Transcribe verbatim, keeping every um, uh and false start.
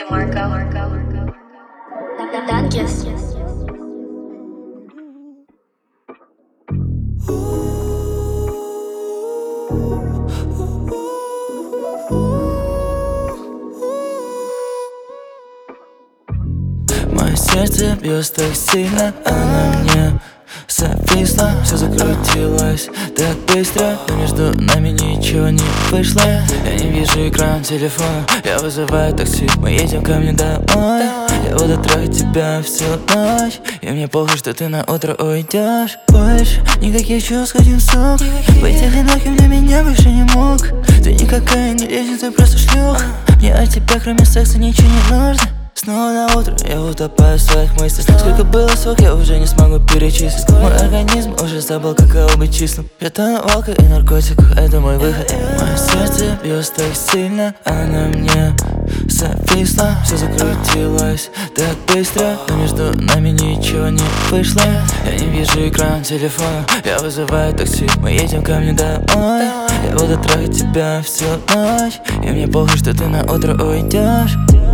Мое сердце бьется так сильно, она мне зависла, все закрутилось так быстро, но между нами ничего не вышло. Я не вижу экран телефона, я вызываю такси, мы едем ко мне домой. Я буду трахать тебя всю ночь, и мне похуй, что ты на утро уйдешь. Больше никаких чувств, один сок. Быть одиноким для меня больше не мог. Ты никакая не лезет, ты просто шлюха. Мне от тебя кроме секса ничего не нужно. Снова на утро я утопаю в своих мыслях. Сколько было срок, я уже не смогу перечислить. Мой организм уже забыл, каково быть чистым. Я тону в алко и наркотиках, это мой выход. Мое сердце бьется так сильно, она мне зависла, все закрутилось так быстро, но между нами ничего не вышло. Я не вижу экран телефона, я вызываю такси, мы едем ко мне домой. Я буду трахать тебя всю ночь, и мне похуй, что ты на утро уйдешь.